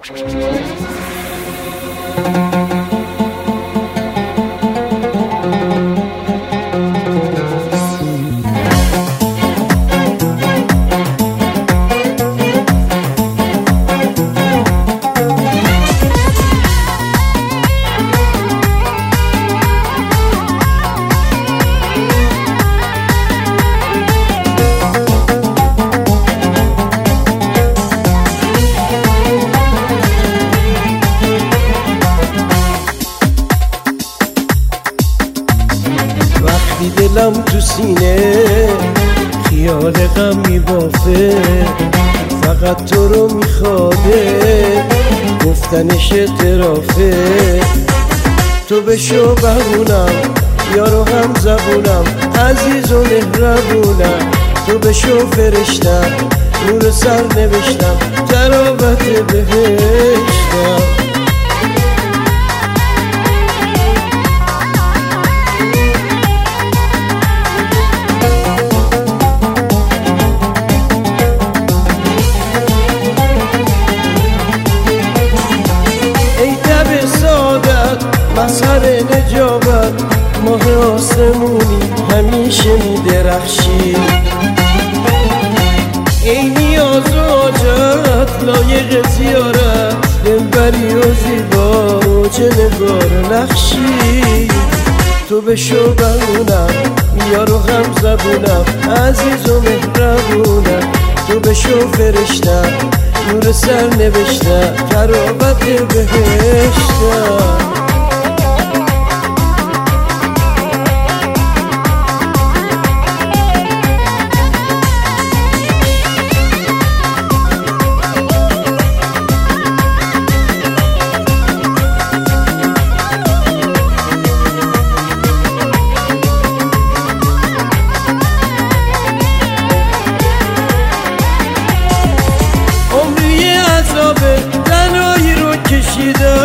دلم تو سینه خیال غم میبافه، فقط تو رو میخواده، گفتنش اعترافه. تو بشو بهونم، یارو هم زبونم، عزیز و مهربونم. تو بشو فرشتم، نور سر نوشتم، ترابت بهشتم. مظهر نجابت، ماه آسمونی همیشه میدرخشی. ای نیاز و حاجت، لایق زیارت، دلبری و زیبا، موج نگار نقشی. تو بشو بهونم، یارو هم زبونم، عزیز و مهربونم. تو بشو فرشتم، نور سر نوشتم، ترابت بهشتم. تنهایی رو کشیدم،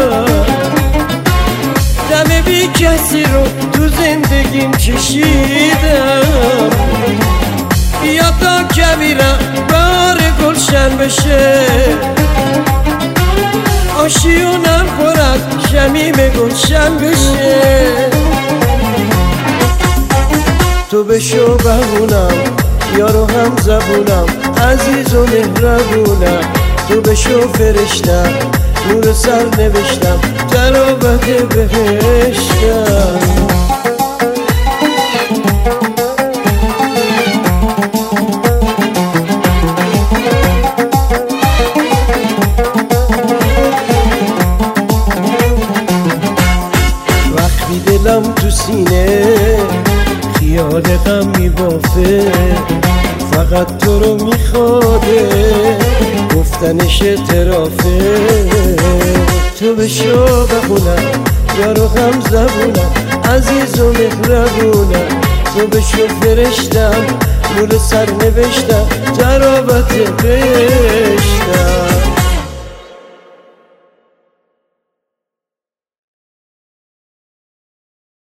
دم بی کسی رو تو زندگیم چشیدم. بیا تا کبیرم بار گلشن بشه، آشیونم خورد شمیم گلشن بشه. تو بشو بهونم، یارو هم زبونم، عزیز و مهربونم. تو بشو فرشتم، نور سر نوشتم، ترابت بهشتم. وقتی دلم تو سینه خیال غم میبافه، فقط تو رو میخواده، گفتنش اعترافه. تو بشو بخونم، یارو هم زبونم، عزیز و مهربونم. تو بشو فرشتم، نور سر نوشتم، ترابت بهشتم.